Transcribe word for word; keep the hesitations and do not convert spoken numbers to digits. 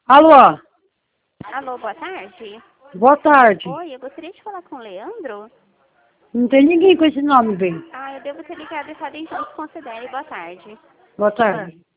Alô? Alô, boa tarde. Boa tarde. Oi, eu gostaria de falar com o Leandro. Não tem ninguém com esse nome, bem. Ah, eu devo ter ligado errado em Considere. Boa tarde. Boa tarde.